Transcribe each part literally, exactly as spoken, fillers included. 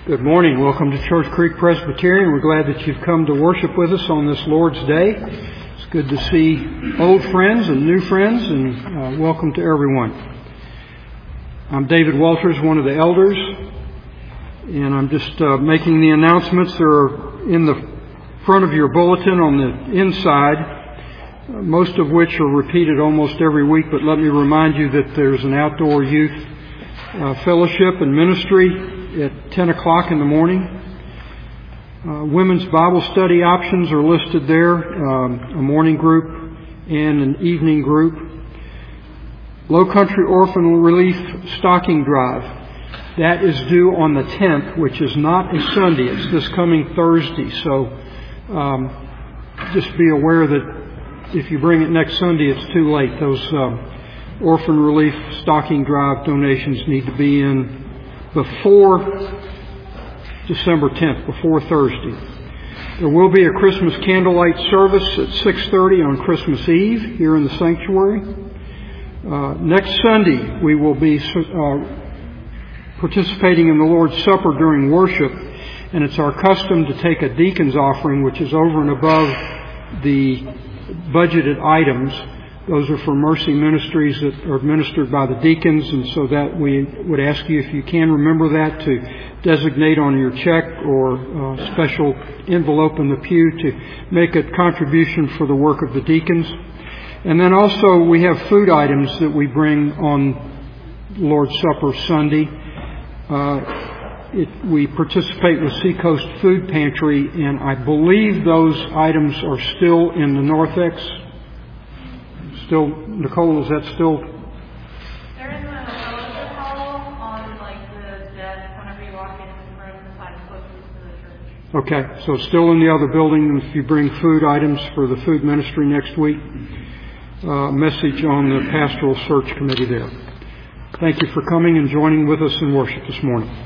Good morning. Welcome to Church Creek Presbyterian. We're glad that you've come to worship with us on this Lord's Day. It's good to see old friends and new friends, and uh, welcome to everyone. I'm David Walters, one of the elders, and I'm just uh, making the announcements. They're in the front of your bulletin on the inside, uh, most of which are repeated almost every week, but let me remind you that there's an outdoor youth uh, fellowship and ministry at ten o'clock in the morning. Uh, women's Bible study options are listed there, um, a morning group and an evening group. Low Country Orphan Relief Stocking Drive. That is due on the tenth, which is not a Sunday. It's this coming Thursday. So um, just be aware that if you bring it next Sunday, it's too late. Those um, Orphan Relief Stocking Drive donations need to be in before December tenth, before Thursday. There will be a Christmas candlelight service at six thirty on Christmas Eve here in the sanctuary. Uh, next Sunday, we will be uh, participating in the Lord's Supper during worship, and it's our custom to take a deacon's offering, which is over and above the budgeted items. Those are for mercy ministries that are administered by the deacons, and so that we would ask you, if you can remember that, to designate on your check or uh, special envelope in the pew to make a contribution for the work of the deacons. And then also we have food items that we bring on Lord's Supper Sunday. Uh, it, we participate with Seacoast Food Pantry, and I believe those items are still in the Northex. Still, Nicole, is that still? They're in the fellowship hall on like the desk whenever you walk in the room beside the closest to the church. Okay, so still in the other building if you bring food items for the food ministry next week. Uh, message on the pastoral search committee there. Thank you for coming and joining with us in worship this morning.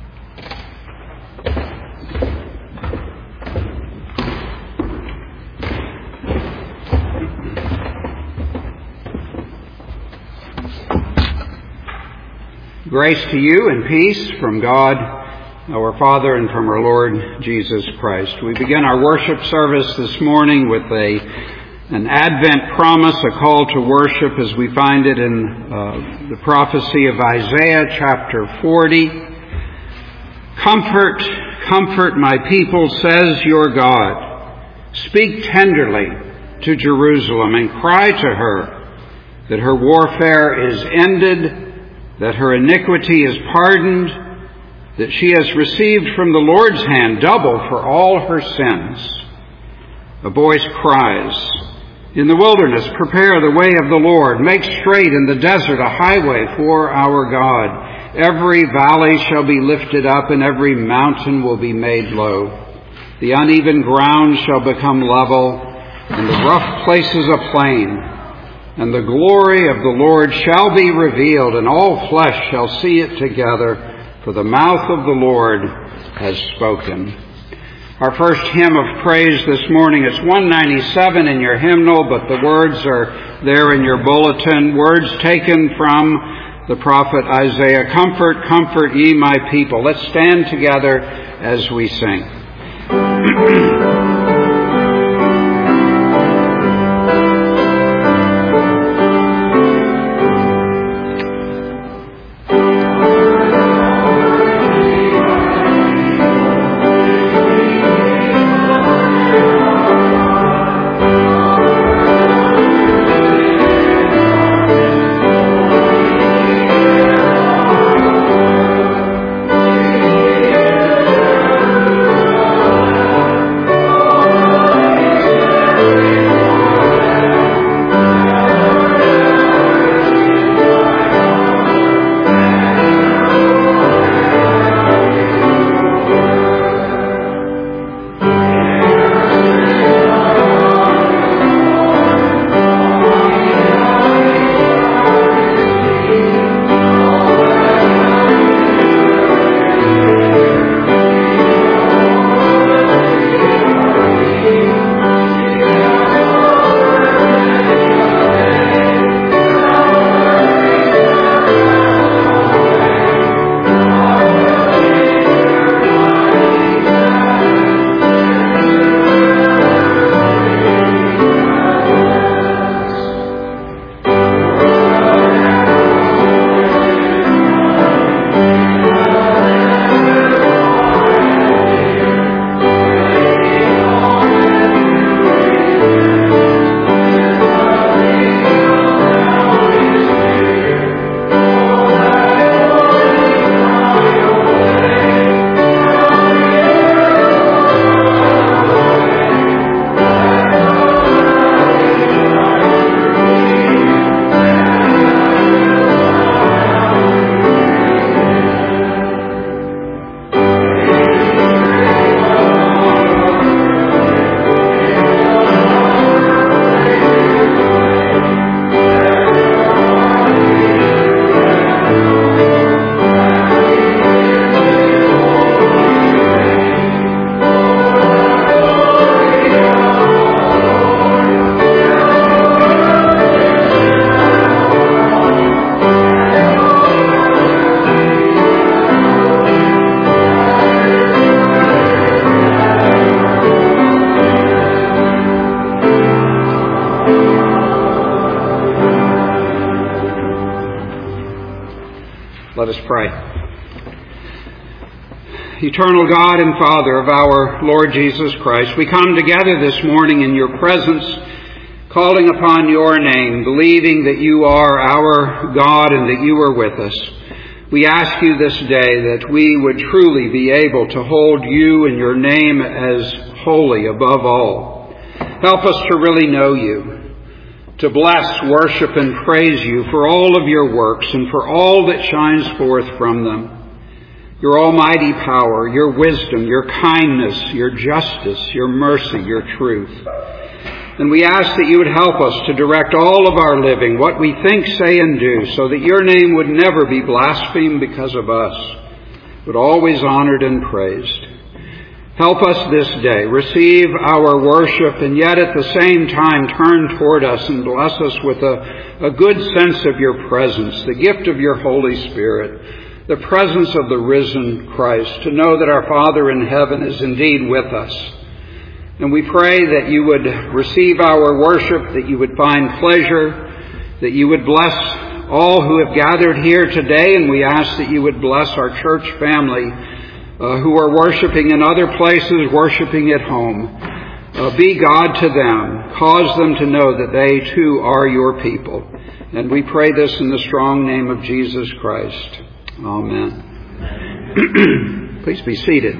Grace to you and peace from God, our Father, and from our Lord Jesus Christ. We begin our worship service this morning with a an Advent promise, a call to worship as we find it in uh, the prophecy of Isaiah chapter forty. Comfort, comfort my people, says your God. Speak tenderly to Jerusalem and cry to her that her warfare is ended, that her iniquity is pardoned, that she has received from the Lord's hand double for all her sins. A voice cries, in the wilderness, prepare the way of the Lord. Make straight in the desert a highway for our God. Every valley shall be lifted up, and every mountain will be made low. The uneven ground shall become level, and the rough places a plain. And the glory of the Lord shall be revealed, and all flesh shall see it together, for the mouth of the Lord has spoken. Our first hymn of praise this morning is one ninety-seven in your hymnal, but the words are there in your bulletin. Words taken from the prophet Isaiah. Comfort, comfort ye my people. Let's stand together as we sing. Let us pray. Eternal God and Father of our Lord Jesus Christ, we come together this morning in your presence, calling upon your name, believing that you are our God and that you are with us. We ask you this day that we would truly be able to hold you and your name as holy above all. Help us to really know you, to bless, worship, and praise you for all of your works and for all that shines forth from them. Your almighty power, your wisdom, your kindness, your justice, your mercy, your truth. And we ask that you would help us to direct all of our living, what we think, say, and do, so that your name would never be blasphemed because of us, but always honored and praised. Help us this day receive our worship and yet at the same time turn toward us and bless us with a, a good sense of your presence, the gift of your Holy Spirit, the presence of the risen Christ, to know that our Father in heaven is indeed with us. And we pray that you would receive our worship, that you would find pleasure, that you would bless all who have gathered here today, and we ask that you would bless our church family Uh, who are worshiping in other places, worshiping at home. Uh, be God to them. Cause them to know that they too are your people. And we pray this in the strong name of Jesus Christ. Amen. Please be seated.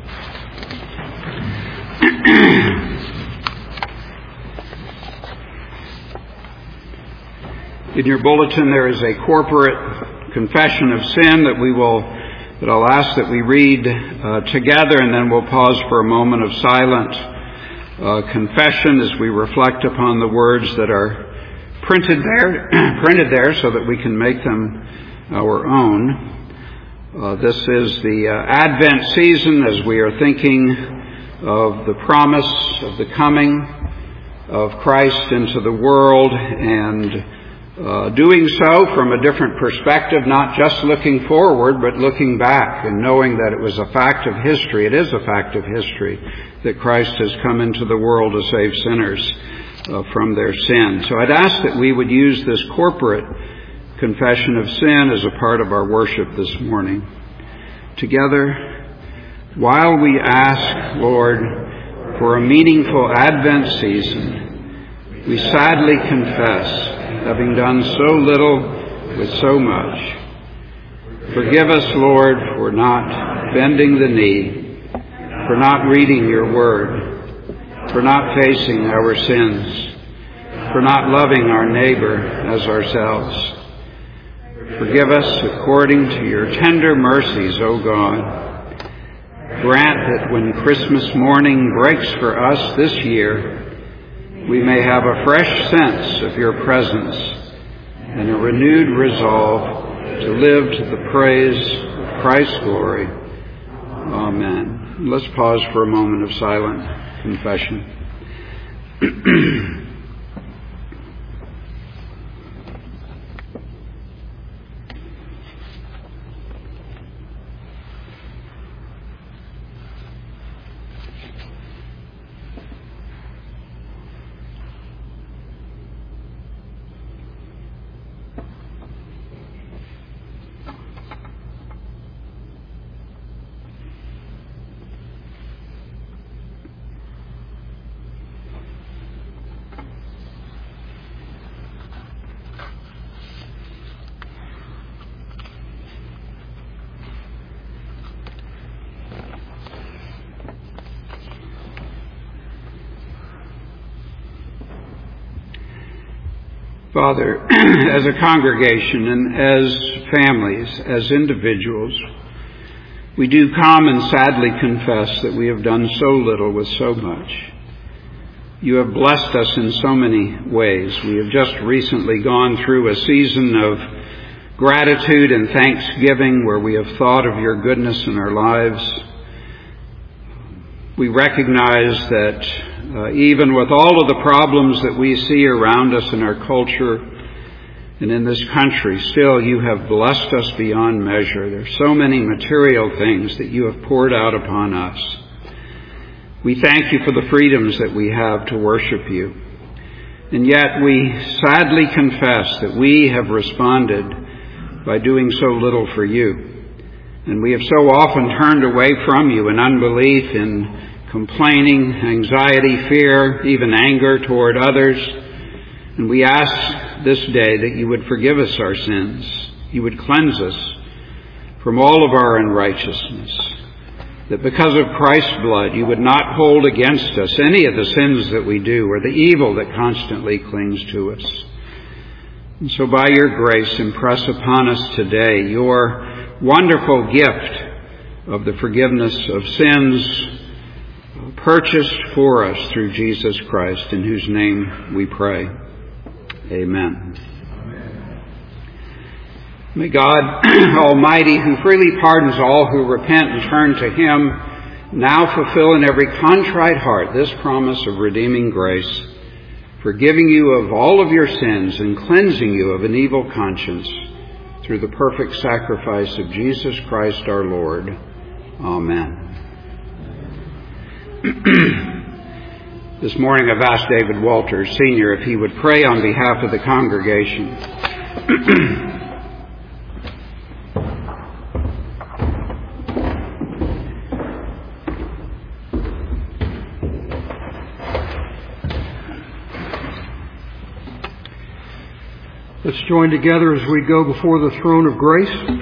In your bulletin there is a corporate confession of sin that we will But I'll ask that we read uh, together, and then we'll pause for a moment of silent uh, confession as we reflect upon the words that are printed there, printed there, so that we can make them our own. Uh, this is the uh, Advent season as we are thinking of the promise of the coming of Christ into the world, and Uh, doing so from a different perspective, not just looking forward, but looking back and knowing that it was a fact of history. It is a fact of history that Christ has come into the world to save sinners uh, from their sin. So I'd ask that we would use this corporate confession of sin as a part of our worship this morning. Together, while we ask, Lord, for a meaningful Advent season, we sadly confess having done so little with so much. Forgive us, Lord, for not bending the knee, for not reading your word, for not facing our sins, for not loving our neighbor as ourselves. Forgive us according to your tender mercies, O God. Grant that when Christmas morning breaks for us this year, we may have a fresh sense of your presence and a renewed resolve to live to the praise of Christ's glory. Amen. Let's pause for a moment of silent confession. Father, as a congregation and as families, as individuals, we do come and sadly confess that we have done so little with so much. You have blessed us in so many ways. We have just recently gone through a season of gratitude and thanksgiving where we have thought of your goodness in our lives. We recognize that uh, even with all of the problems that we see around us in our culture and in this country, still you have blessed us beyond measure. There are so many material things that you have poured out upon us. We thank you for the freedoms that we have to worship you. And yet we sadly confess that we have responded by doing so little for you. And we have so often turned away from you in unbelief, in complaining, anxiety, fear, even anger toward others. And we ask this day that you would forgive us our sins. You would cleanse us from all of our unrighteousness. That because of Christ's blood, you would not hold against us any of the sins that we do or the evil that constantly clings to us. And so by your grace, impress upon us today your wonderful gift of the forgiveness of sins purchased for us through Jesus Christ, in whose name we pray. Amen. May God Almighty, who freely pardons all who repent and turn to Him, now fulfill in every contrite heart this promise of redeeming grace, forgiving you of all of your sins and cleansing you of an evil conscience through the perfect sacrifice of Jesus Christ our Lord. Amen. This morning I've asked David Walters, Senior, if he would pray on behalf of the congregation. Let's join together as we go before the throne of grace.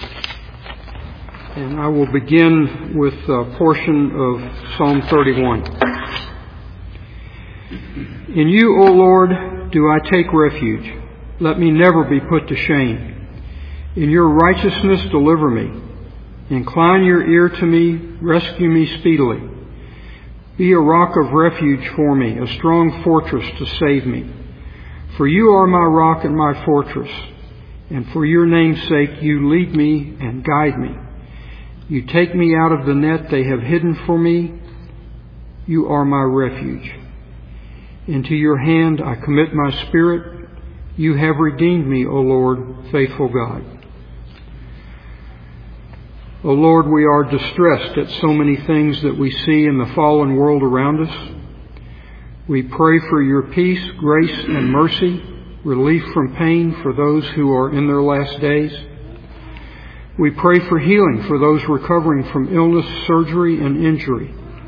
And I will begin with a portion of Psalm thirty-one. In you, O Lord, do I take refuge. Let me never be put to shame. In your righteousness deliver me. Incline your ear to me. Rescue me speedily. Be a rock of refuge for me, a strong fortress to save me. For you are my rock and my fortress, and for your name's sake you lead me and guide me. You take me out of the net they have hidden for me. You are my refuge. Into your hand I commit my spirit. You have redeemed me, O Lord, faithful God. O Lord, we are distressed at so many things that we see in the fallen world around us. We pray for your peace, grace, and mercy, relief from pain for those who are in their last days. We pray for healing for those recovering from illness, surgery, and injury.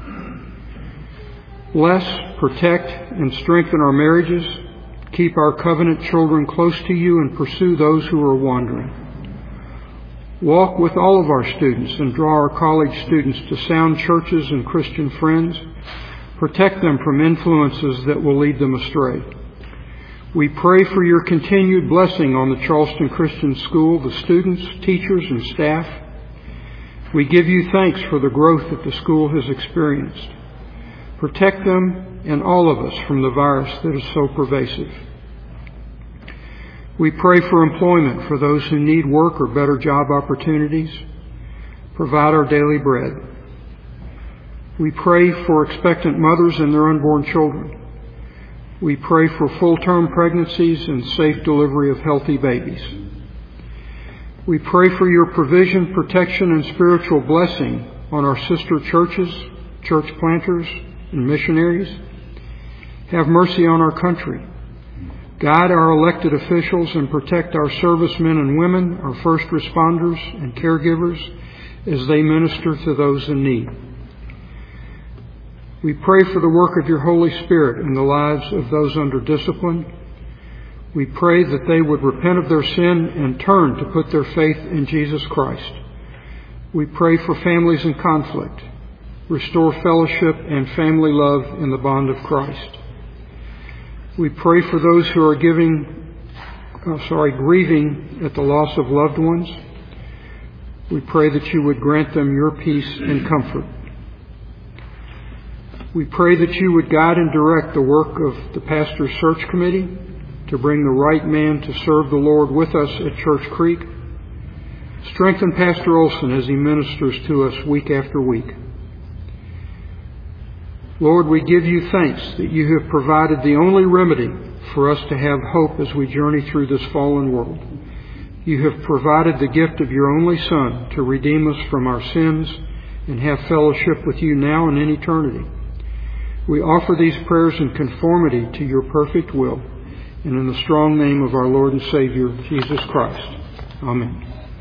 Bless, protect, and strengthen our marriages. Keep our covenant children close to you and pursue those who are wandering. Walk with all of our students and draw our college students to sound churches and Christian friends. Protect them from influences that will lead them astray. We pray for your continued blessing on the Charleston Christian School, the students, teachers, and staff. We give you thanks for the growth that the school has experienced. Protect them and all of us from the virus that is so pervasive. We pray for employment for those who need work or better job opportunities. Provide our daily bread. We pray for expectant mothers and their unborn children. We pray for full-term pregnancies and safe delivery of healthy babies. We pray for your provision, protection, and spiritual blessing on our sister churches, church planters, and missionaries. Have mercy on our country. Guide our elected officials and protect our servicemen and women, our first responders and caregivers as they minister to those in need. We pray for the work of your Holy Spirit in the lives of those under discipline. We pray that they would repent of their sin and turn to put their faith in Jesus Christ. We pray for families in conflict. Restore fellowship and family love in the bond of Christ. We pray for those who are giving, uh, sorry, grieving at the loss of loved ones. We pray that you would grant them your peace and comfort. We pray that you would guide and direct the work of the Pastor's Search Committee to bring the right man to serve the Lord with us at Church Creek. Strengthen Pastor Olson as he ministers to us week after week. Lord, we give you thanks that you have provided the only remedy for us to have hope as we journey through this fallen world. You have provided the gift of your only Son to redeem us from our sins and have fellowship with you now and in eternity. We offer these prayers in conformity to your perfect will and in the strong name of our Lord and Savior, Jesus Christ. Amen.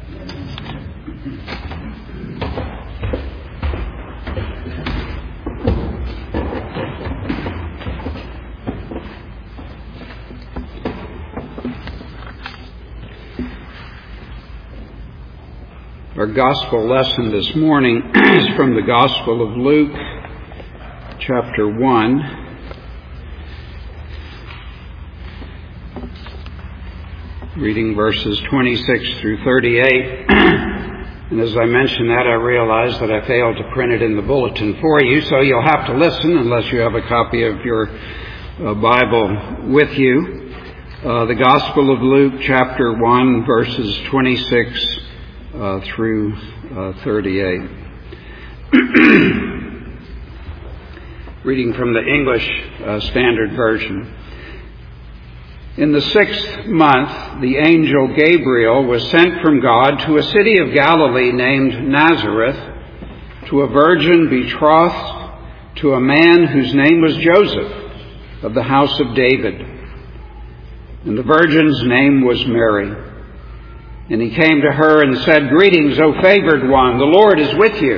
Our gospel lesson this morning is from the Gospel of Luke, chapter one. Reading verses twenty-six through thirty-eight. And as I mentioned that, I realized that I failed to print it in the bulletin for you, so you'll have to listen unless you have a copy of your uh, Bible with you. Uh, the Gospel of Luke, chapter one, verses twenty-six Uh, through uh, thirty-eight. Reading from the English uh, Standard Version. In the sixth month, the angel Gabriel was sent from God to a city of Galilee named Nazareth, to a virgin betrothed to a man whose name was Joseph, of the house of David. And the virgin's name was Mary. And he came to her and said, "Greetings, O favored one, the Lord is with you."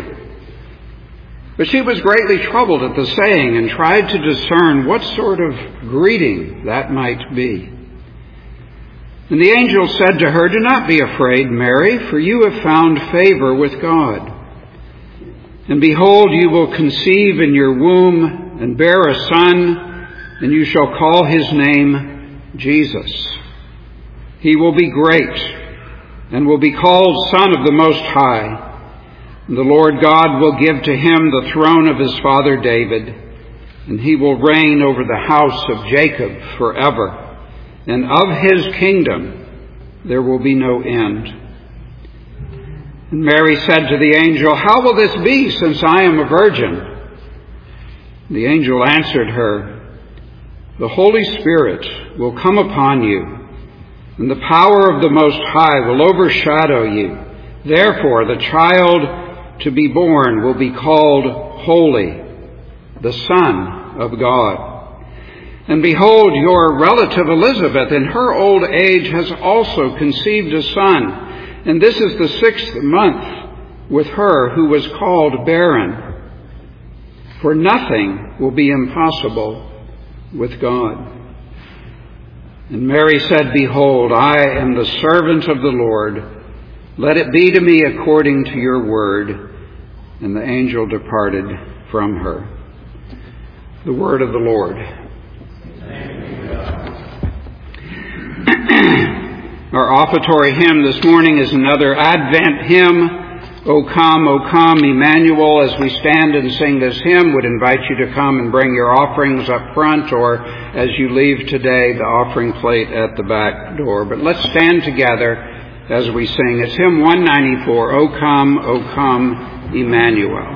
But she was greatly troubled at the saying and tried to discern what sort of greeting that might be. And the angel said to her, "Do not be afraid, Mary, for you have found favor with God. And behold, you will conceive in your womb and bear a son, and you shall call his name Jesus. He will be great and will be called Son of the Most High. And the Lord God will give to him the throne of his father David, and he will reign over the house of Jacob forever, and of his kingdom there will be no end." And Mary said to the angel, "How will this be, since I am a virgin?" The angel answered her, "The Holy Spirit will come upon you, and the power of the Most High will overshadow you. Therefore, the child to be born will be called Holy, the Son of God. And behold, your relative Elizabeth in her old age has also conceived a son, and this is the sixth month with her who was called barren. For nothing will be impossible with God." And Mary said, "Behold, I am the servant of the Lord. Let it be to me according to your word." And the angel departed from her. The word of the Lord. Our offertory hymn this morning is another Advent hymn, "O come, O come, Emmanuel." As we stand and sing this hymn, would invite you to come and bring your offerings up front, or as you leave today, the offering plate at the back door. But let's stand together as we sing. It's hymn one ninety-four, "O come, O come, Emmanuel."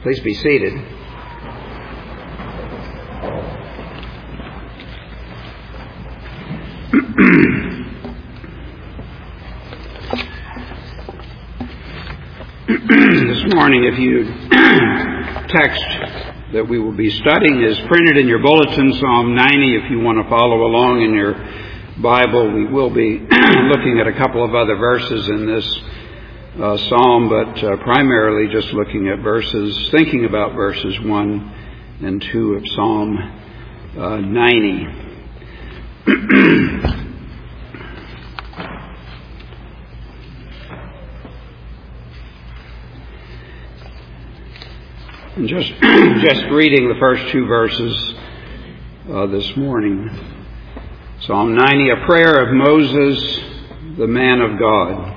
Please be seated. This morning, if you text that we will be studying is printed in your bulletin, Psalm ninety. If you want to follow along in your Bible, we will be looking at a couple of other verses in this uh, psalm, but uh, primarily just looking at verses, thinking about verses one and two of Psalm uh, ninety. And just just reading the first two verses uh, this morning. Psalm ninety, a prayer of Moses, the man of God.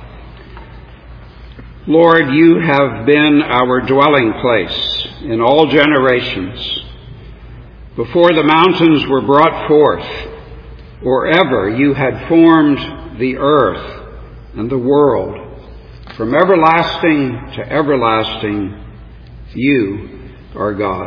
Lord, you have been our dwelling place in all generations. Before the mountains were brought forth, or ever you had formed the earth and the world, from everlasting to everlasting, you are God.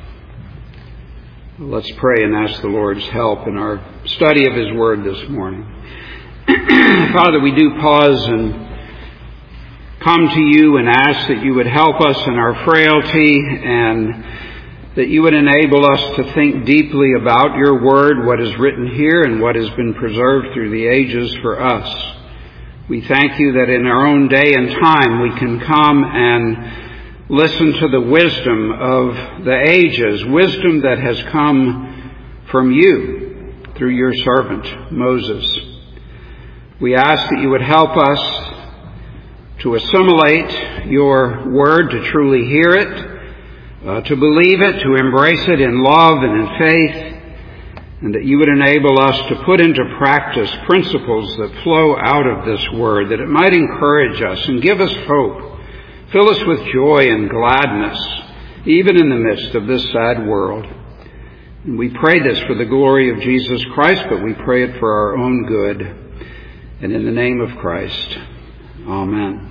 Let's pray and ask the Lord's help in our study of His Word this morning. Father, we do pause and come to you and ask that you would help us in our frailty and that you would enable us to think deeply about your Word, what is written here and what has been preserved through the ages for us. We thank you that in our own day and time we can come and listen to the wisdom of the ages, wisdom that has come from you through your servant, Moses. We ask that you would help us to assimilate your word, to truly hear it, uh, to believe it, to embrace it in love and in faith, and that you would enable us to put into practice principles that flow out of this word, that it might encourage us and give us hope. Fill us with joy and gladness, even in the midst of this sad world. And we pray this for the glory of Jesus Christ, but we pray it for our own good. And in the name of Christ, amen.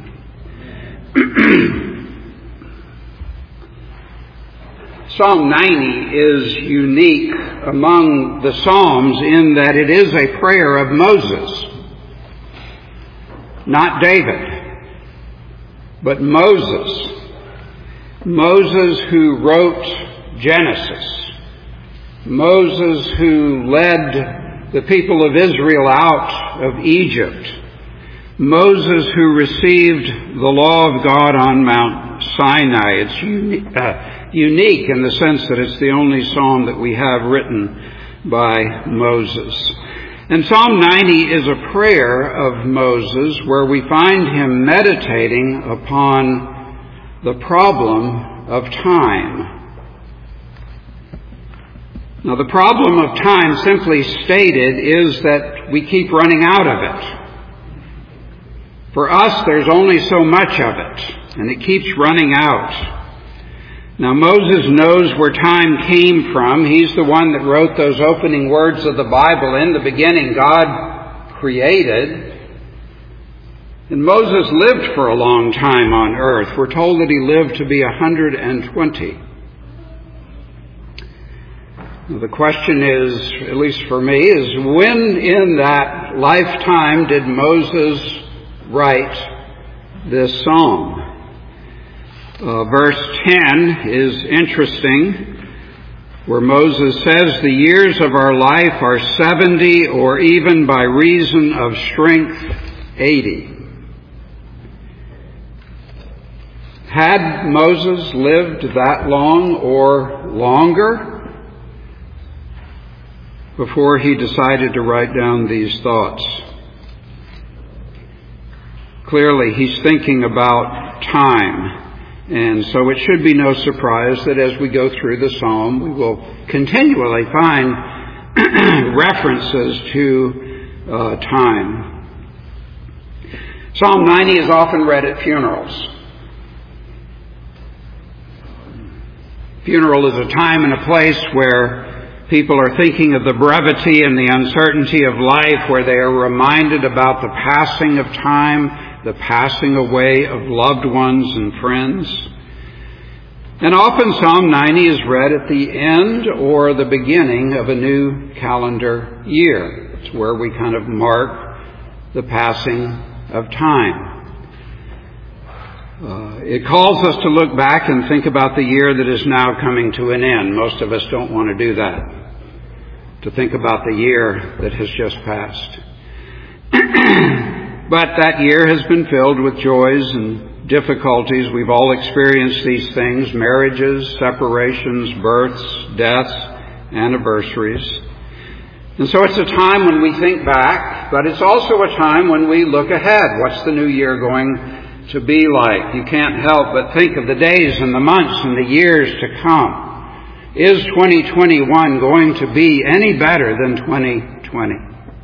Psalm ninety is unique among the Psalms in that it is a prayer of Moses, not David. But Moses, Moses who wrote Genesis, Moses who led the people of Israel out of Egypt, Moses who received the law of God on Mount Sinai. It's uni- uh, unique in the sense that it's the only psalm that we have written by Moses. And Psalm ninety is a prayer of Moses where we find him meditating upon the problem of time. Now, the problem of time, simply stated, is that we keep running out of it. For us, there's only so much of it, and it keeps running out. Now, Moses knows where time came from. He's the one that wrote those opening words of the Bible. In the beginning, God created. And Moses lived for a long time on earth. We're told that he lived to be one hundred twenty. Now, the question is, at least for me, is when in that lifetime did Moses write this psalm? Uh, verse ten is interesting, where Moses says, the years of our life are seventy, or even by reason of strength, eighty. Had Moses lived that long or longer before he decided to write down these thoughts? Clearly, he's thinking about time. And so it should be no surprise that as we go through the psalm, we will continually find references to uh, time. Psalm ninety is often read at funerals. Funeral is a time and a place where people are thinking of the brevity and the uncertainty of life, where they are reminded about the passing of time, the passing away of loved ones and friends. And often Psalm ninety is read at the end or the beginning of a new calendar year. It's where we kind of mark the passing of time. Uh, it calls us to look back and think about the year that is now coming to an end. Most of us don't want to do that, to think about the year that has just passed. But that year has been filled with joys and difficulties. We've all experienced these things: marriages, separations, births, deaths, anniversaries. And so it's a time when we think back, but it's also a time when we look ahead. What's the new year going to be like? You can't help but think of the days and the months and the years to come. Is twenty twenty-one going to be any better than twenty twenty?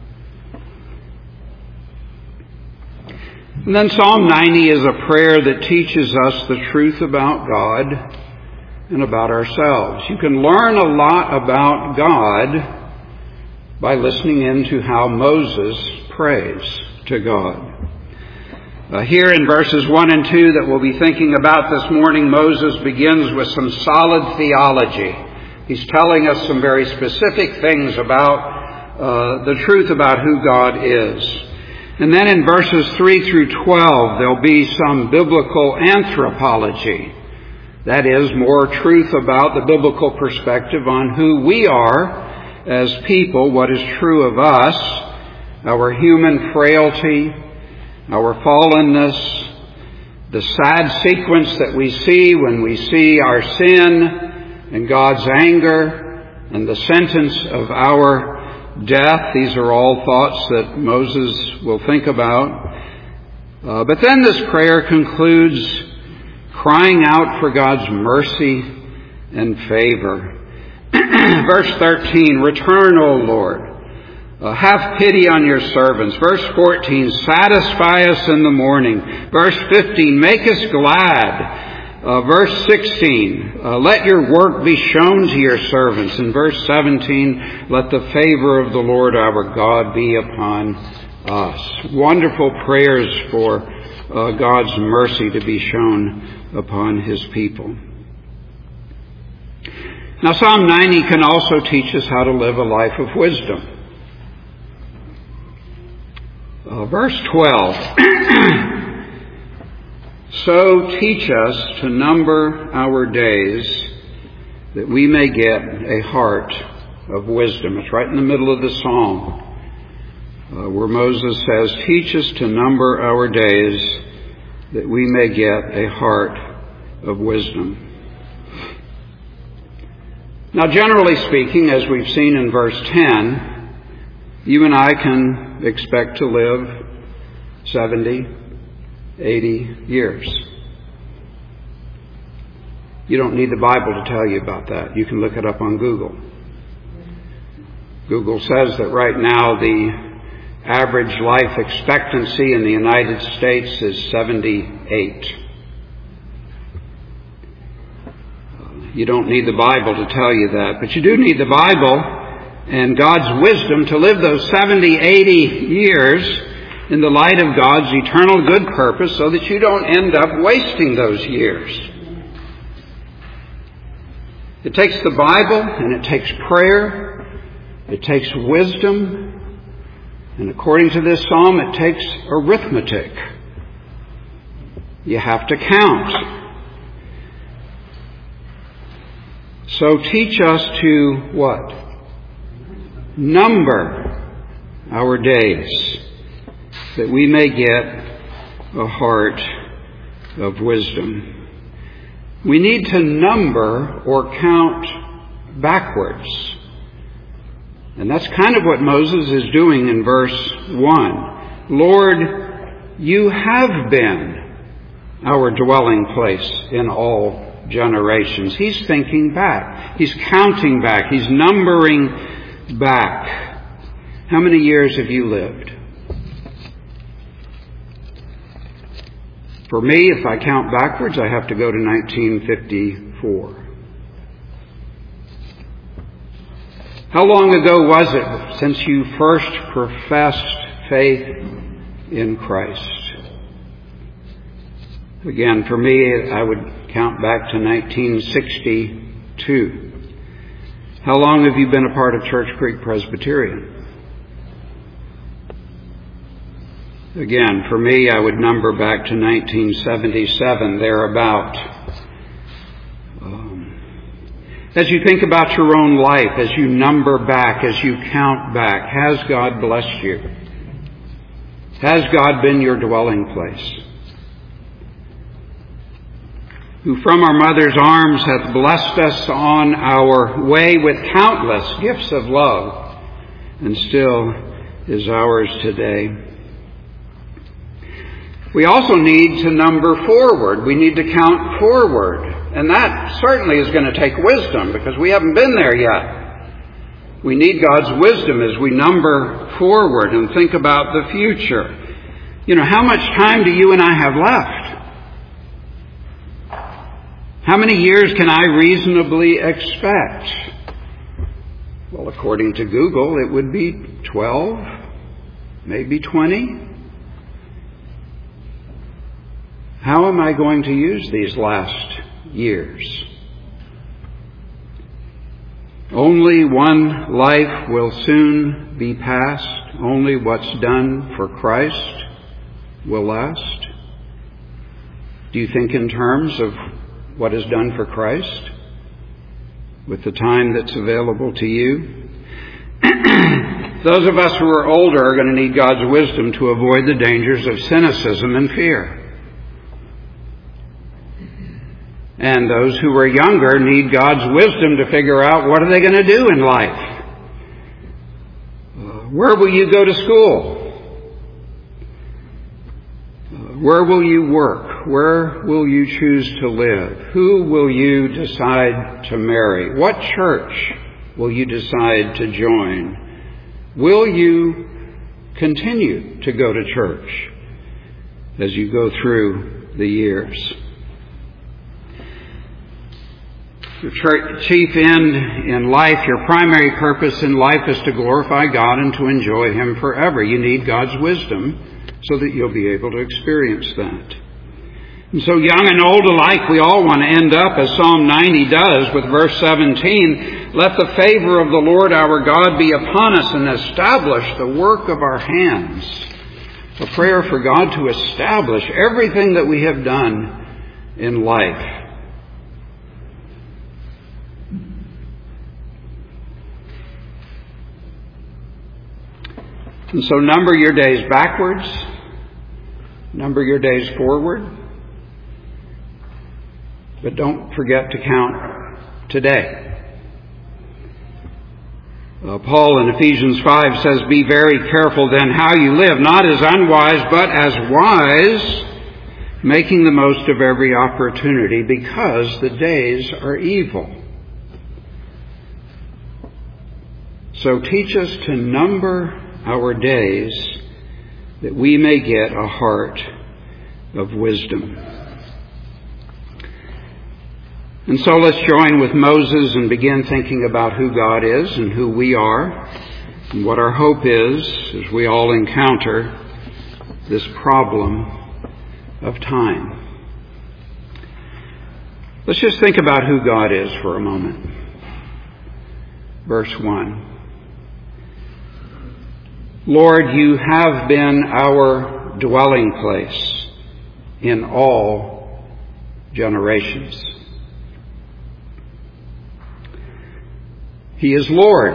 And then Psalm ninety is a prayer that teaches us the truth about God and about ourselves. You can learn a lot about God by listening into how Moses prays to God. Uh, here in verses one and two that we'll be thinking about this morning, Moses begins with some solid theology. He's telling us some very specific things about uh, the truth about who God is. And then in verses three through twelve, there'll be some biblical anthropology. That is, more truth about the biblical perspective on who we are as people, what is true of us, our human frailty, our fallenness, the sad sequence that we see when we see our sin and God's anger and the sentence of our death. These are all thoughts that Moses will think about. Uh, but then this prayer concludes crying out for God's mercy and favor. Verse thirteen, return, O Lord. Uh, have pity on your servants. Verse fourteen, satisfy us in the morning. Verse fifteen, make us glad. Uh, verse sixteen, uh, let your work be shown to your servants. In verse seventeen, let the favor of the Lord our God be upon us. Wonderful prayers for uh, God's mercy to be shown upon His people. Now, Psalm ninety can also teach us how to live a life of wisdom. Uh, verse twelve, so teach us to number our days that we may get a heart of wisdom. It's right in the middle of the psalm uh, where Moses says, teach us to number our days that we may get a heart of wisdom. Now, generally speaking, as we've seen in verse ten, you and I can expect to live seventy, eighty years. You don't need the Bible to tell you about that. You can look it up on Google. Google says that right now the average life expectancy in the United States is seventy-eight. You don't need the Bible to tell you that, but you do need the Bible and God's wisdom to live those seventy, eighty years in the light of God's eternal good purpose so that you don't end up wasting those years. It takes the Bible and it takes prayer. It takes wisdom. And according to this psalm, it takes arithmetic. You have to count. So teach us to what? Number our days, that we may get a heart of wisdom. We need to number or count backwards. And that's kind of what Moses is doing in verse one. Lord, you have been our dwelling place in all generations. He's thinking back. He's counting back. He's numbering back. How many years have you lived? For me, if I count backwards, I have to go to nineteen fifty-four. How long ago was it since you first professed faith in Christ? Again, for me, I would count back to nineteen sixty-two. How long have you been a part of Church Creek Presbyterian? Again, for me, I would number back to nineteen seventy-seven, thereabout. Um, as you think about your own life, as you number back, as you count back, has God blessed you? Has God been your dwelling place? Who from our mother's arms hath blessed us on our way with countless gifts of love, and still is ours today. We also need to number forward. We need to count forward. And that certainly is going to take wisdom, because we haven't been there yet. We need God's wisdom as we number forward and think about the future. You know, how much time do you and I have left? How many years can I reasonably expect? Well, according to Google, it would be twelve, maybe twenty. How am I going to use these last years? Only one life will soon be past. Only what's done for Christ will last. Do you think in terms of what is done for Christ with the time that's available to you? Those of us who are older are going to need God's wisdom to avoid the dangers of cynicism and fear. And those who are younger need God's wisdom to figure out what are they going to do in life. Uh, where will you go to school? Uh, where will you work? Where will you choose to live? Who will you decide to marry? What church will you decide to join? Will you continue to go to church as you go through the years? Your chief end in life, your primary purpose in life is to glorify God and to enjoy Him forever. You need God's wisdom so that you'll be able to experience that. And so young and old alike, we all want to end up as Psalm ninety does with verse seventeen. Let the favor of the Lord our God be upon us and establish the work of our hands. A prayer for God to establish everything that we have done in life. And so number your days backwards, number your days forward, but don't forget to count today. Uh, Paul in Ephesians five says, be very careful then how you live, not as unwise, but as wise, making the most of every opportunity, because the days are evil. So teach us to number our days, that we may get a heart of wisdom. And so let's join with Moses and begin thinking about who God is and who we are and what our hope is as we all encounter this problem of time. Let's just think about who God is for a moment. Verse one. Lord, you have been our dwelling place in all generations. He is Lord,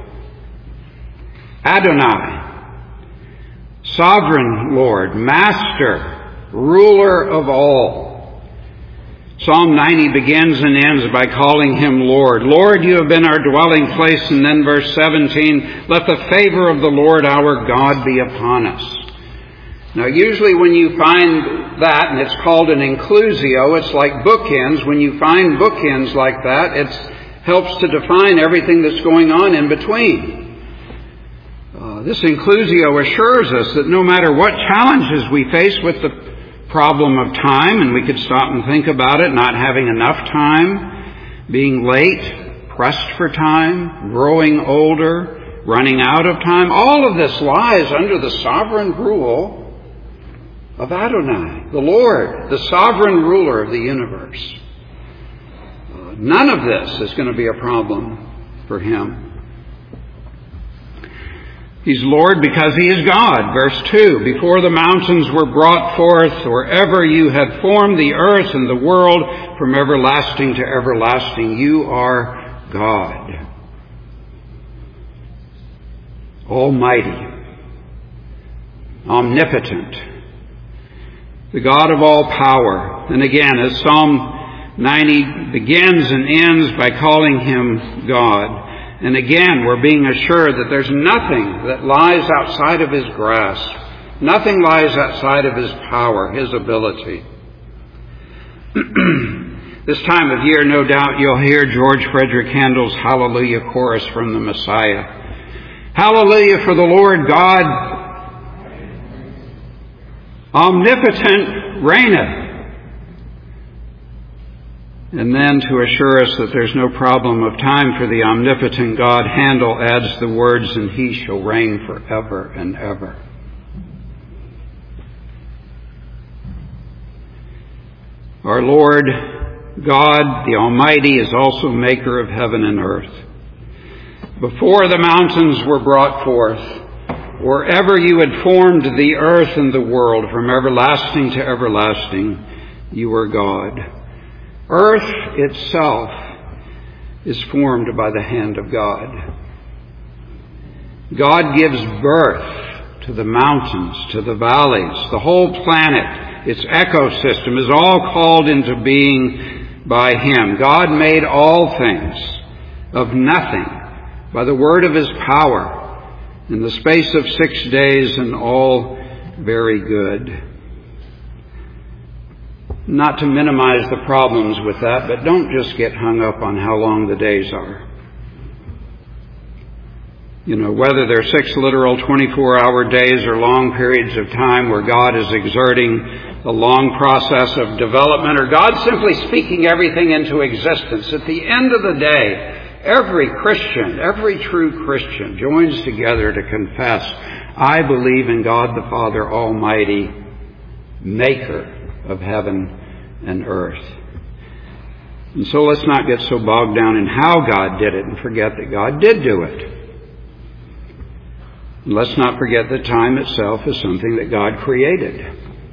Adonai, sovereign Lord, master, ruler of all. Psalm ninety begins and ends by calling him Lord. Lord, you have been our dwelling place. And then verse seventeen, let the favor of the Lord our God be upon us. Now, usually when you find that, and it's called an inclusio, it's like bookends. When you find bookends like that, it helps to define everything that's going on in between. Uh, this inclusio assures us that no matter what challenges we face with the problem of time, and we could stop and think about it, not having enough time, being late, pressed for time, growing older, running out of time, all of this lies under the sovereign rule of Adonai, the Lord, the sovereign ruler of the universe. Uh, none of this is going to be a problem for him. He's Lord because he is God. Verse two, before the mountains were brought forth, or ever you had formed the earth and the world, from everlasting to everlasting, you are God. Almighty, omnipotent, the God of all power. And again, as Psalm ninety begins and ends by calling him God. And again, we're being assured that there's nothing that lies outside of his grasp. Nothing lies outside of his power, his ability. This time of year, no doubt you'll hear George Frederick Handel's Hallelujah chorus from the Messiah. Hallelujah for the Lord God, omnipotent reigneth. And then to assure us that there's no problem of time for the omnipotent God, Handel adds the words, and he shall reign forever and ever. Our Lord God, the Almighty, is also maker of heaven and earth. Before the mountains were brought forth, or ever you had formed the earth and the world, from everlasting to everlasting, you are God. Earth itself is formed by the hand of God. God gives birth to the mountains, to the valleys. The whole planet, its ecosystem, is all called into being by him. God made all things of nothing by the word of his power in the space of six days, and all very good. Not to minimize the problems with that, but don't just get hung up on how long the days are. You know, whether they're six literal twenty-four hour days or long periods of time where God is exerting a long process of development, or God simply speaking everything into existence, at the end of the day, every Christian, every true Christian joins together to confess, I believe in God the Father Almighty, maker of heaven and earth. And so let's not get so bogged down in how God did it and forget that God did do it. And let's not forget that time itself is something that God created.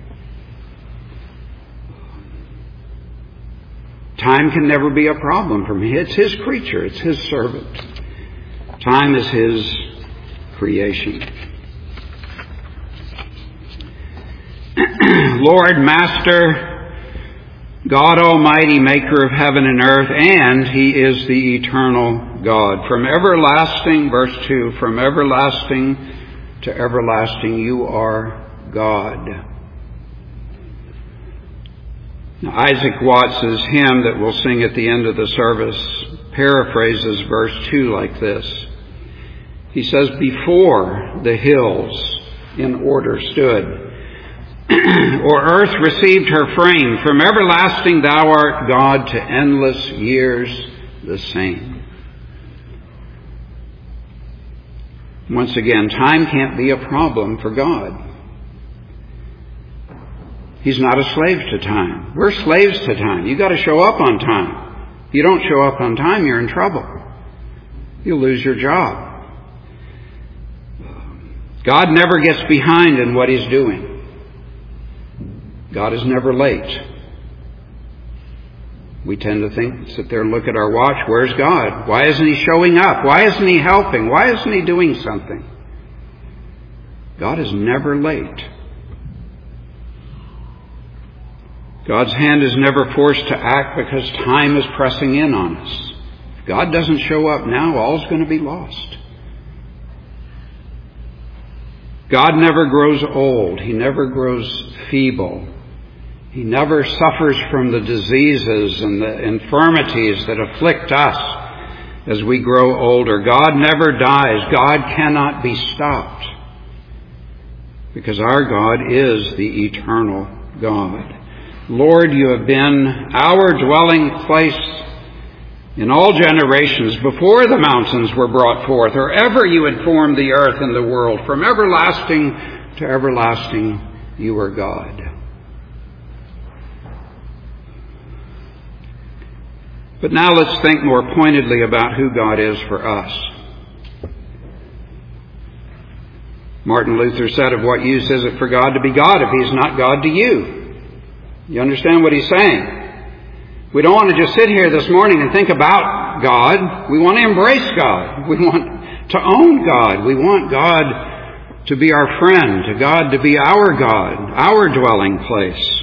Time can never be a problem for me. It's his creature. It's his servant. Time is his creation. Lord, Master, God Almighty, maker of heaven and earth, and he is the eternal God. From everlasting, verse two, from everlasting to everlasting, you are God. Now, Isaac Watts' hymn that we'll sing at the end of the service paraphrases verse two like this. He says, before the hills in order stood, or earth received her frame, from everlasting thou art God, to endless years the same. Once again, time can't be a problem for God. He's not a slave to time. We're slaves to time. You've got to show up on time. If you don't show up on time, you're in trouble. You'll lose your job. God never gets behind in what he's doing. God is never late. We tend to think, sit there and look at our watch, where's God? Why isn't he showing up? Why isn't he helping? Why isn't he doing something? God is never late. God's hand is never forced to act because time is pressing in on us. If God doesn't show up now, all's going to be lost. God never grows old. He never grows feeble. He never suffers from the diseases and the infirmities that afflict us as we grow older. God never dies. God cannot be stopped because our God is the eternal God. Lord, you have been our dwelling place in all generations before the mountains were brought forth, or ever you had formed the earth and the world. From everlasting to everlasting, you are God. But now let's think more pointedly about who God is for us. Martin Luther said, of what use is it for God to be God if He's not God to you? You understand what he's saying? We don't want to just sit here this morning and think about God. We want to embrace God. We want to own God. We want God to be our friend, to God to be our God, our dwelling place.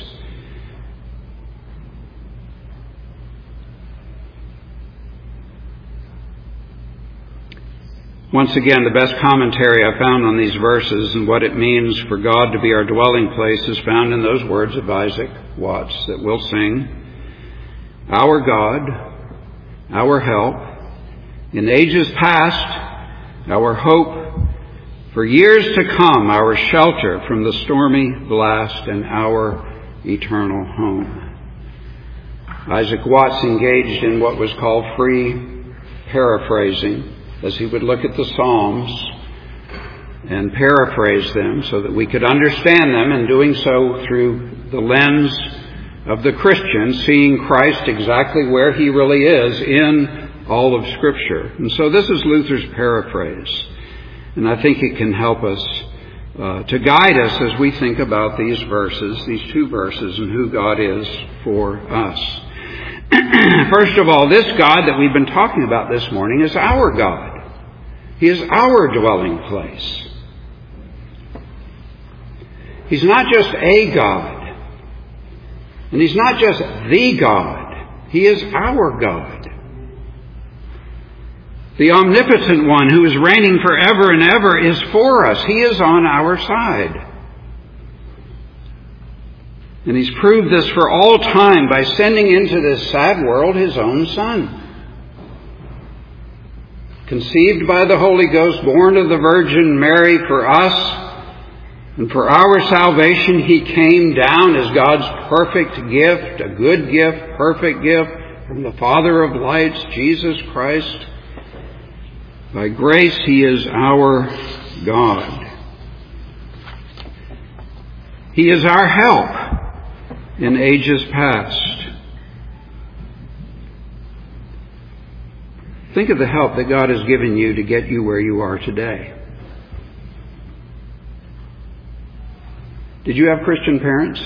Once again, the best commentary I found on these verses and what it means for God to be our dwelling place is found in those words of Isaac Watts that we'll sing. Our God, our help, in ages past, our hope, for years to come, our shelter from the stormy blast and our eternal home. Isaac Watts engaged in what was called free paraphrasing, as he would look at the Psalms and paraphrase them so that we could understand them, and doing so through the lens of the Christian, seeing Christ exactly where He really is in all of Scripture. And so this is Luther's paraphrase, and I think it can help us uh, to guide us as we think about these verses, these two verses, and who God is for us. First of all, this God that we've been talking about this morning is our God. He is our dwelling place. He's not just a God. And He's not just the God. He is our God. The omnipotent one who is reigning forever and ever is for us. He is on our side. And He's proved this for all time by sending into this sad world His own Son. Conceived by the Holy Ghost, born of the Virgin Mary for us, and for our salvation He came down as God's perfect gift, a good gift, perfect gift from the Father of lights, Jesus Christ. By grace He is our God. He is our help in ages past. Think of the help that God has given you to get you where you are today. Did you have Christian parents?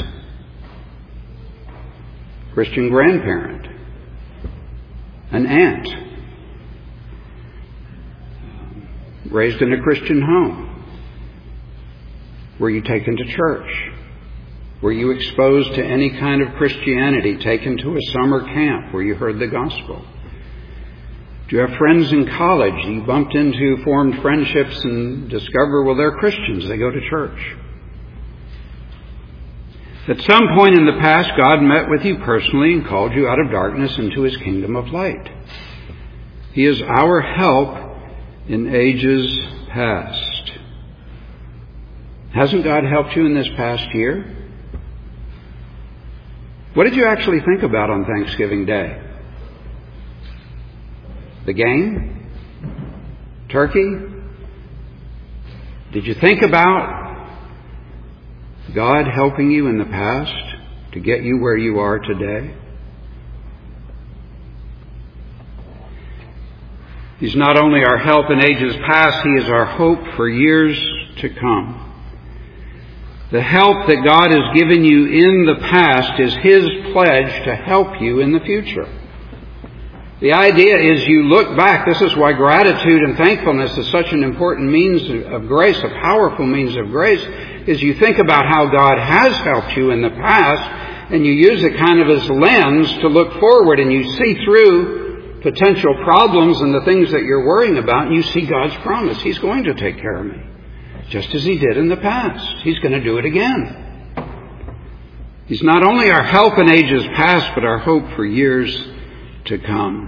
Christian grandparent? An aunt? Raised in a Christian home? Were you taken to church? Were you exposed to any kind of Christianity, taken to a summer camp where you heard the gospel? Do you have friends in college you bumped into, formed friendships, and discover, well, they're Christians, they go to church? At some point in the past, God met with you personally and called you out of darkness into His kingdom of light. He is our help in ages past. Hasn't God helped you in this past year? What did you actually think about on Thanksgiving Day? The game? Turkey? Did you think about God helping you in the past to get you where you are today? He's not only our help in ages past, He is our hope for years to come. The help that God has given you in the past is His pledge to help you in the future. The idea is you look back. This is why gratitude and thankfulness is such an important means of grace, a powerful means of grace, is you think about how God has helped you in the past, and you use it kind of as a lens to look forward, and you see through potential problems and the things that you're worrying about, and you see God's promise. He's going to take care of me, just as He did in the past. He's going to do it again. He's not only our help in ages past, but our hope for years to come.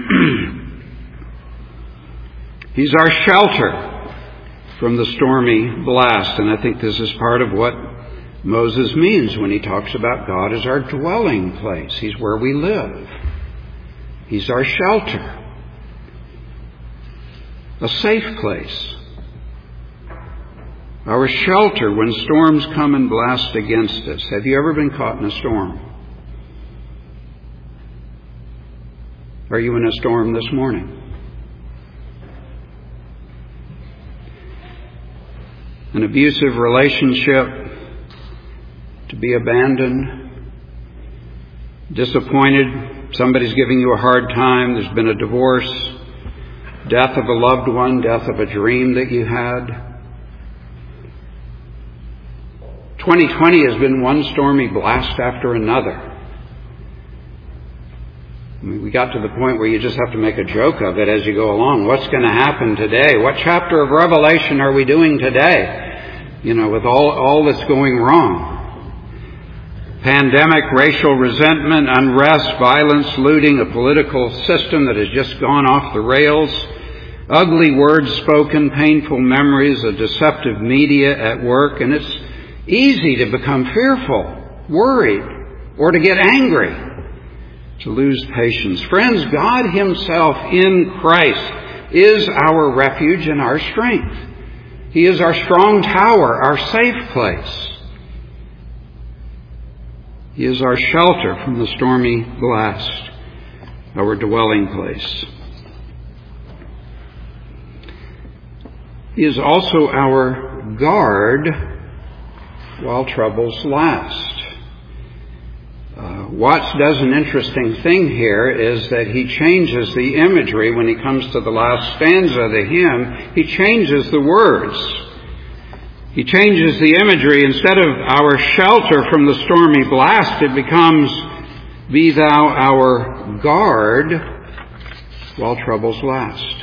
He's our shelter from the stormy blast. And I think this is part of what Moses means when he talks about God as our dwelling place. He's where we live. He's our shelter. A safe place. our shelter when storms come and blast against us. Have you ever been caught in a storm? Are you in a storm this morning? An abusive relationship, to be abandoned, disappointed, somebody's giving you a hard time, there's been a divorce, death of a loved one, death of a dream that you had. twenty twenty has been one stormy blast after another. I mean, we got to the point where you just have to make a joke of it as you go along. What's going to happen today? What chapter of Revelation are we doing today? You know, with all, all that's going wrong. Pandemic, racial resentment, unrest, violence, looting, a political system that has just gone off the rails, ugly words spoken, painful memories, a deceptive media at work, and it's easy to become fearful, worried, or to get angry, to lose patience. Friends, God Himself in Christ is our refuge and our strength. He is our strong tower, our safe place. He is our shelter from the stormy blast, our dwelling place. He is also our guard while troubles last. Uh, Watts does an interesting thing here, is that he changes the imagery when he comes to the last stanza of the hymn. He changes the words. He changes the imagery. Instead of our shelter from the stormy blast, it becomes, be thou our guard while troubles last.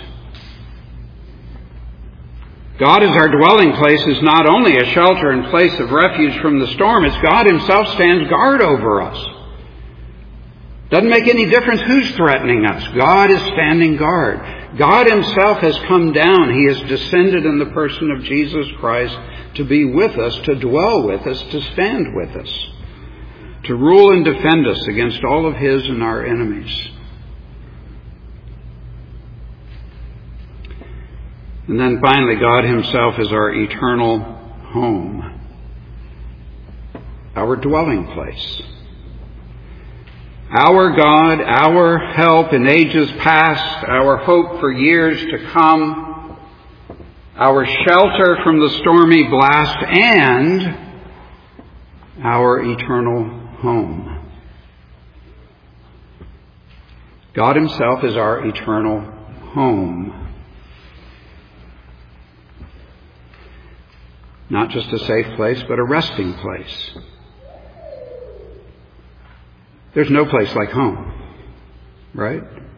God as our dwelling place is not only a shelter and place of refuge from the storm, it's God Himself stands guard over us. Doesn't make any difference who's threatening us. God is standing guard. God Himself has come down. He has descended in the person of Jesus Christ to be with us, to dwell with us, to stand with us, to rule and defend us against all of His and our enemies. And then finally, God Himself is our eternal home, our dwelling place. Our God, our help in ages past, our hope for years to come, our shelter from the stormy blast, and our eternal home. God Himself is our eternal home. Not just a safe place, but a resting place. There's no place like home, right?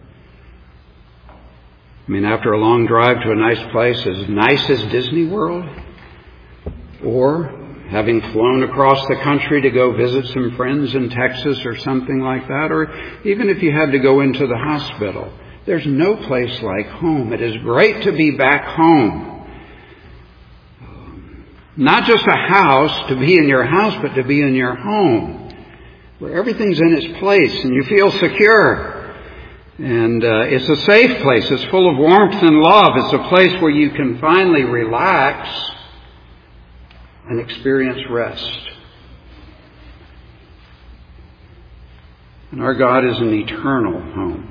I mean, after a long drive to a nice place, as nice as Disney World, or having flown across the country to go visit some friends in Texas or something like that, or even if you had to go into the hospital, there's no place like home. It is great to be back home. Not just a house, to be in your house, but to be in your home, where everything's in its place and you feel secure. And uh, it's a safe place. It's full of warmth and love. It's a place where you can finally relax and experience rest. And our God is an eternal home.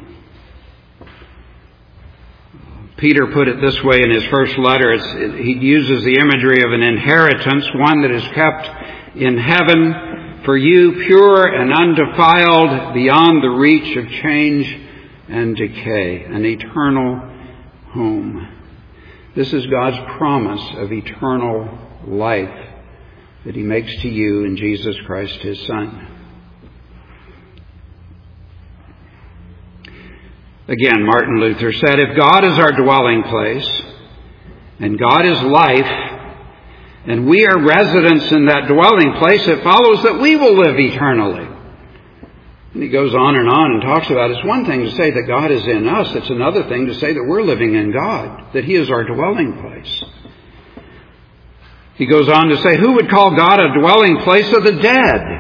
Peter put it this way in his first letter. It's, it, he uses the imagery of an inheritance, one that is kept in heaven for you, pure and undefiled, beyond the reach of change and decay, an eternal home. This is God's promise of eternal life that He makes to you in Jesus Christ, His Son. Again, Martin Luther said, if God is our dwelling place, and God is life, and we are residents in that dwelling place, it follows that we will live eternally. And he goes on and on and talks about it's one thing to say that God is in us. It's another thing to say that we're living in God, that He is our dwelling place. He goes on to say, who would call God a dwelling place of the dead?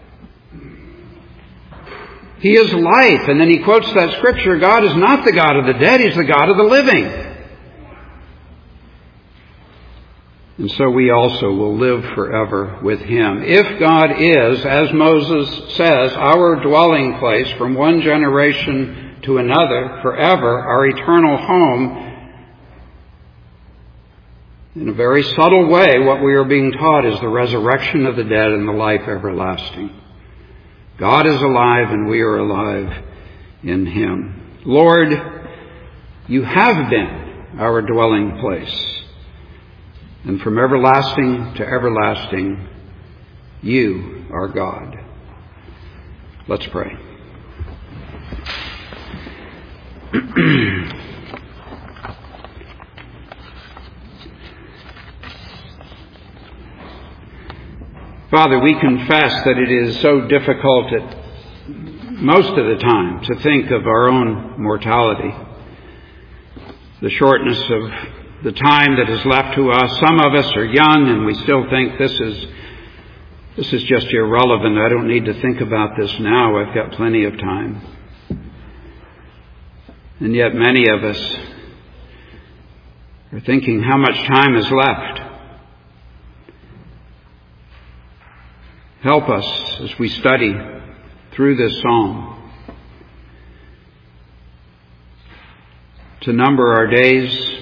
He is life. And then he quotes that scripture, God is not the God of the dead, He's the God of the living. And so we also will live forever with him. If God is, as Moses says, our dwelling place from one generation to another, forever, our eternal home, in a very subtle way, what we are being taught is the resurrection of the dead and the life everlasting. God is alive and we are alive in him. Lord, you have been our dwelling place. And from everlasting to everlasting, you are God. Let's pray. Father, we confess that it is so difficult at most of the time to think of our own mortality, the shortness of the time that is left to us. Some of us are young and we still think this is this is just irrelevant. I don't need to think about this now. I've got plenty of time. And yet many of us are thinking how much time is left. Help us as we study through this psalm to number our days,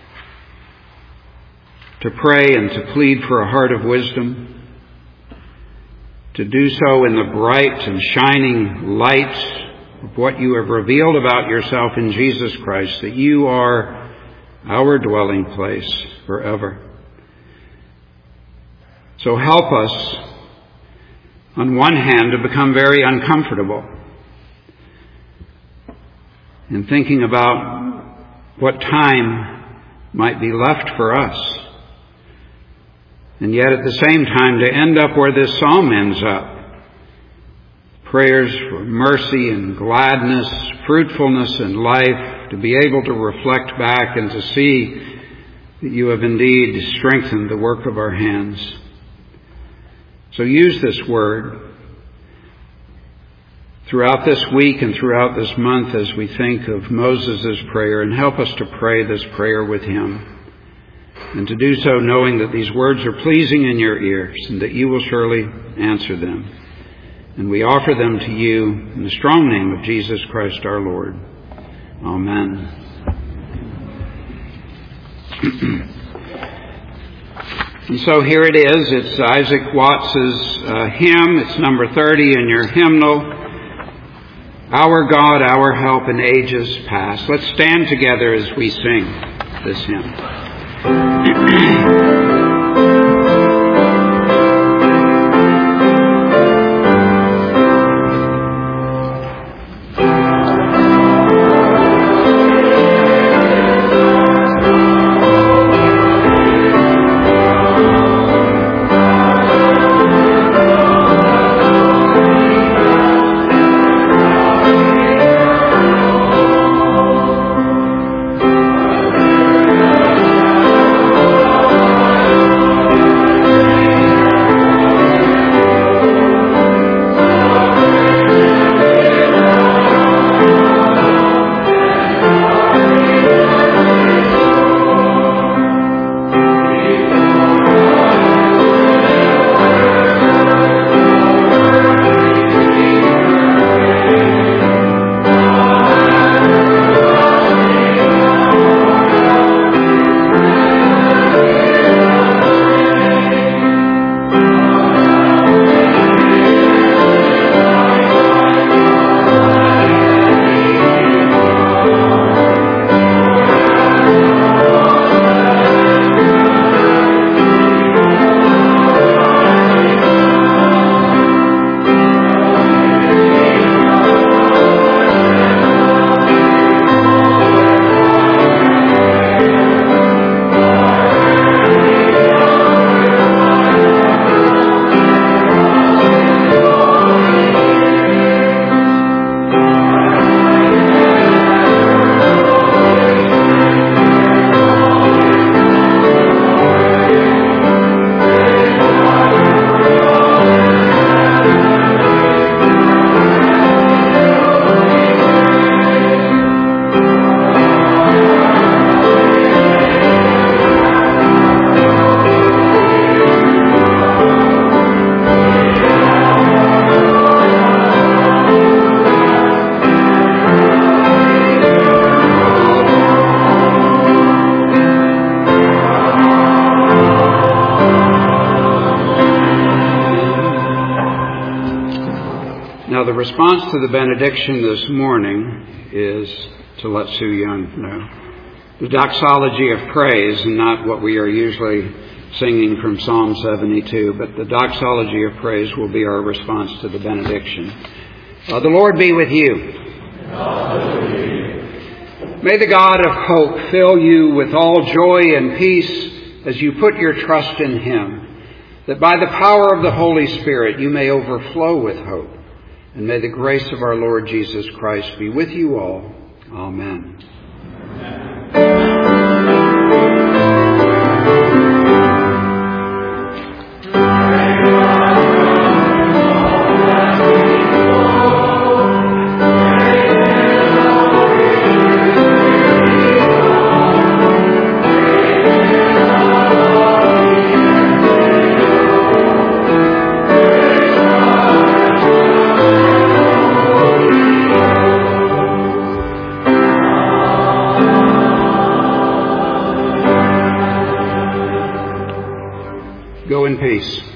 to pray and to plead for a heart of wisdom, to do so in the bright and shining light of what you have revealed about yourself in Jesus Christ, that you are our dwelling place forever. So help us, on one hand, to become very uncomfortable in thinking about what time might be left for us. And yet at the same time to end up where this psalm ends up. Prayers for mercy and gladness, fruitfulness and life, to be able to reflect back and to see that you have indeed strengthened the work of our hands. So use this word throughout this week and throughout this month as we think of Moses' prayer, and help us to pray this prayer with him. And to do so knowing that these words are pleasing in your ears and that you will surely answer them. And we offer them to you in the strong name of Jesus Christ our Lord. Amen. And so here it is. It's Isaac Watts's uh, hymn. It's number thirty in your hymnal. Our God, our help in ages past. Let's stand together as we sing this hymn. Oh response to the benediction this morning is to let Sue Young know. The doxology of praise, and not what we are usually singing from Psalm seventy-two, but the doxology of praise will be our response to the benediction. Uh, the Lord be with you. May the God of hope fill you with all joy and peace as you put your trust in Him, that by the power of the Holy Spirit you may overflow with hope. And may the grace of our Lord Jesus Christ be with you all. Amen. Go in peace.